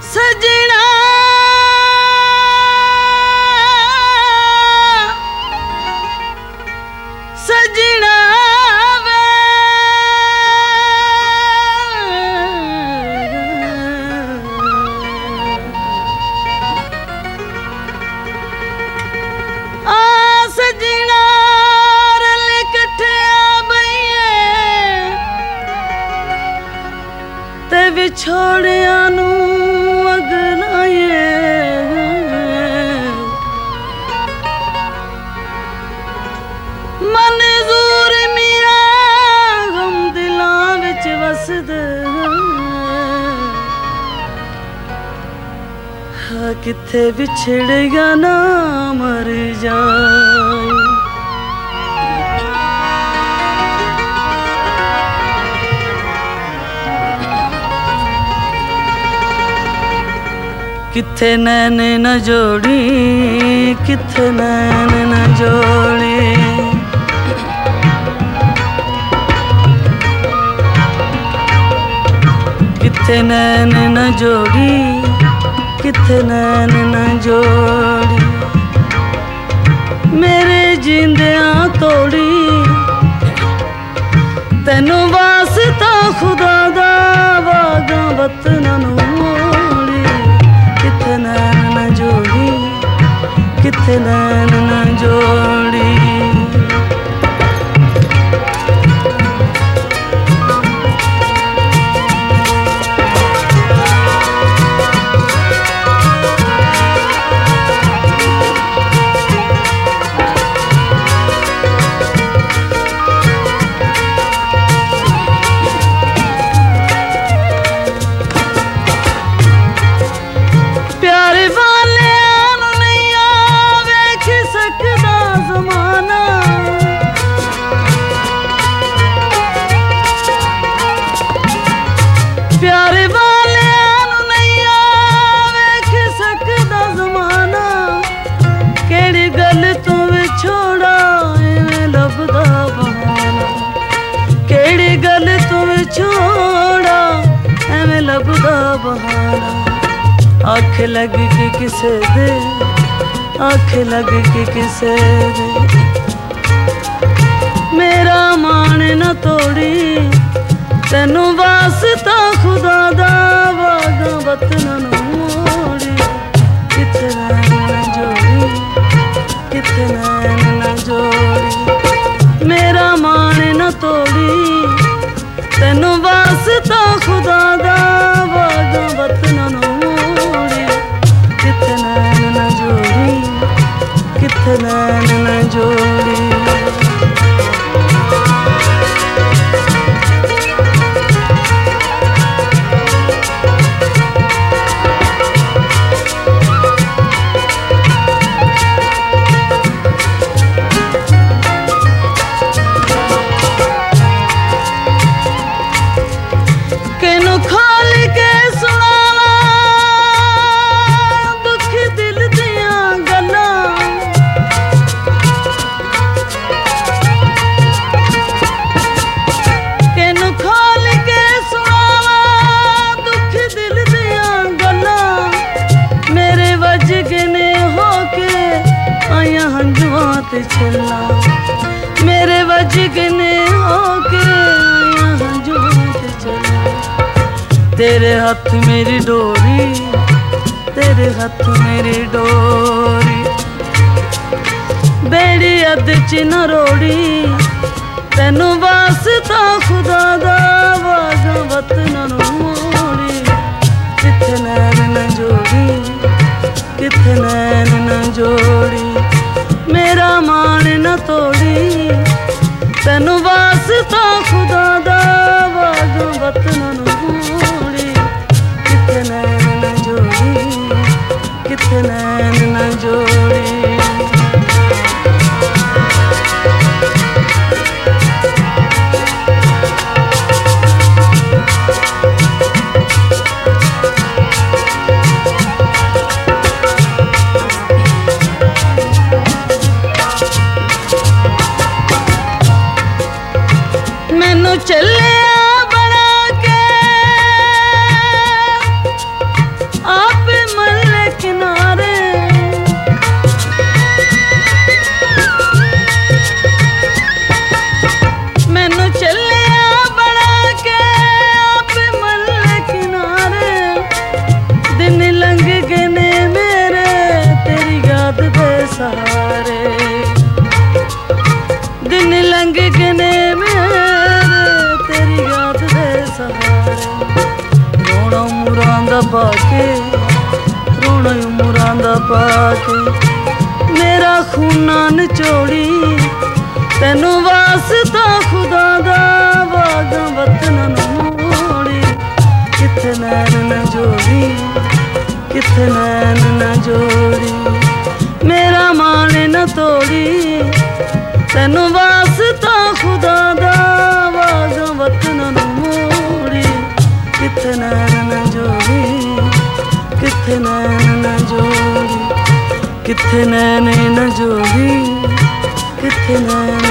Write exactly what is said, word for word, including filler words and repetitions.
सजना सजना वे आ सजना रल कट्ठे बइए ते विछोड़िया नू अगनाए मंजूर मिया गम दिलां विच वसदे हा किथे विछड़ेगा ना मर जाए किथे नैन न जोड़ी किथे नैन न जोड़ी किथे नैन न जोड़ी किथे नैन न जोड़ी मेरे जिंदियां तोड़ी तेनू वास्ता खुदा दा वागा वतना नू किथे नैन न जोड़ी किथे नैन न जोड़ी प्यारे वाले नैया वेख सकदा ज़माना केड़ी गल तू विछोड़ा एवें लभदा बहाना केड़ी गल तू विछोड़ा एवें लभदा बहाना आख लग के किसे दे आख लग के किसे दे मेरा मान न तोड़ी तेनू वास्ता खुदा दा वागा वतना नू मोड़ी किथे नैन न जोड़ी किथे नैन न जोड़ी मेरा मान न तोड़ी तेनू वास्ता खुदा दा वागा वतना नू मोड़ी किथे नैन न जोड़ी किथे नैन न जोड़ी चला मेरे वजगने होके यहाँ जुआं चला तेरे हाथ मेरी डोरी तेरे हाथ मेरी डोरी बेड़ी अद च न रोड़ी तेनू वास्ता खुदा दा वागा वतना नू मोड़ी किथे नैन न जोड़ी किथे नैन न जोड़ी मेरा मान न तोड़ी तेनू वास्ता खुदा दा वागा वतना नू मोड़ी किथे नैन न जोड़ी किथे नैन न जोड़ी दा पाके रोना उमरां दा पाके मेरा खूना निचोड़ी तैनू वास्ता खुदा दा वागा वतन मोड़ी किथे नैन न जोड़ी किथे नैन न जोड़ी मेरा माने न तोड़ी तैनू वास्ता खुदा दा वागा वतन मोड़ी किथे नैन न जोड़ी किथे नैन न जोड़ी किथे नैन न जोड़ी किथे नैन